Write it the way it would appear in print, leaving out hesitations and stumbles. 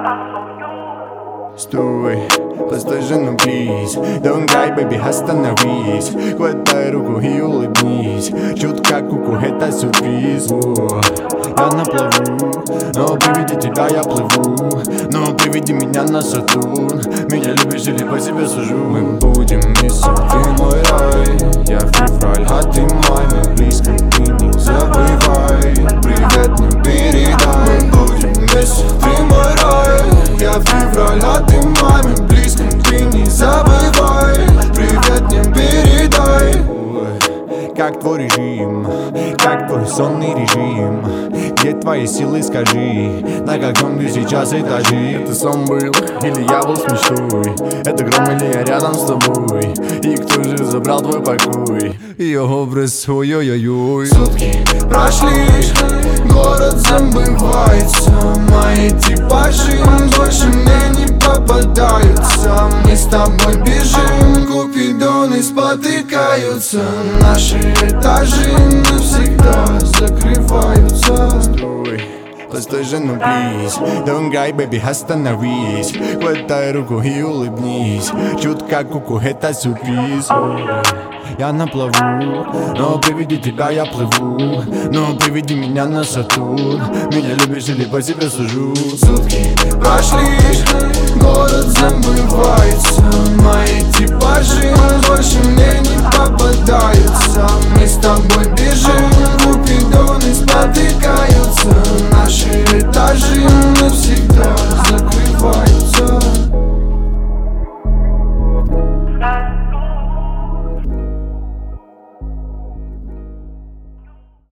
Стой, постой же, ну please. Don't cry, baby, остановись. Хватай руку и улыбнись. Чутка куку, это сюрприз. Я на плаву, но при виде тебя я плыву. Но приведи меня на Сатурн. Меня любишь или по себе сужу. Мы будем вместе, ты мой рай. Я февраль, а ты май. Мы близко, ты не забывай. Привет мне передай. Мы будем вместе, ты мой рай. Я февраль, а ты май. Мы близко, ты не забывай. Привет мне передай. Как твой режим, как твой сонный режим? Где твои силы, скажи? На каком ты сейчас этаже? Это сон был, или я был с мечтой? Это гром, или я рядом с тобой? И кто же забрал твой покой? Ее образ, ой-ой-ой. Сутки прошли, город забывается. Мои типажи больше мне не попадаются. Мы с тобой бежим, купидоны спотыкаются. Наши этажи навсегда закрываются. Стой, постой же, ну please. Don't cry, baby, остановись. Хватай руку и улыбнись. Чутка куку, это сюрприз. Я на плаву, но приведи тебя я плыву. Но приведи меня на Сатурн. Меня любишь или по себе сужу. Сутки прошли, город забывается. Мои типажи больше мне не попадаются.